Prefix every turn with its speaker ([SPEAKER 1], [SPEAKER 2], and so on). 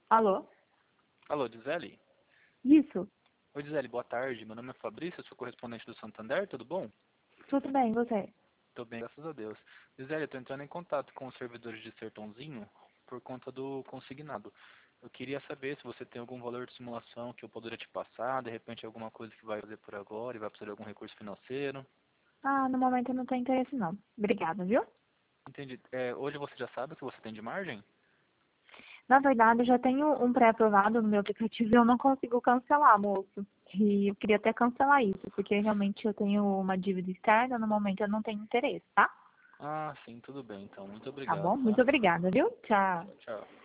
[SPEAKER 1] Alô?
[SPEAKER 2] Alô, Gisele?
[SPEAKER 1] Isso.
[SPEAKER 2] Oi, Gisele, boa tarde. Meu nome é Fabrício, eu sou correspondente do Santander, tudo bom?
[SPEAKER 1] Tudo bem, e você?
[SPEAKER 2] Tô bem, graças a Deus. Gisele, eu tô entrando em contato com os servidores de Sertãozinho por conta do consignado. Eu queria saber se você tem algum valor de simulação que eu poderia te passar, de repente alguma coisa que vai fazer por agora e vai precisar de algum recurso financeiro.
[SPEAKER 1] Ah, no momento eu não tenho interesse não. Obrigada, viu?
[SPEAKER 2] Entendi. Hoje você já sabe o que você tem de margem?
[SPEAKER 1] Na verdade, eu já tenho um pré-aprovado no meu aplicativo e eu não consigo cancelar, moço. E eu queria até cancelar isso, porque realmente eu tenho uma dívida externa, no momento eu não tenho interesse, tá?
[SPEAKER 2] Ah, sim, tudo bem, então. Muito
[SPEAKER 1] Tá
[SPEAKER 2] obrigado,
[SPEAKER 1] bom? Muito
[SPEAKER 2] tá?
[SPEAKER 1] obrigada, viu? Tchau.
[SPEAKER 2] Tchau.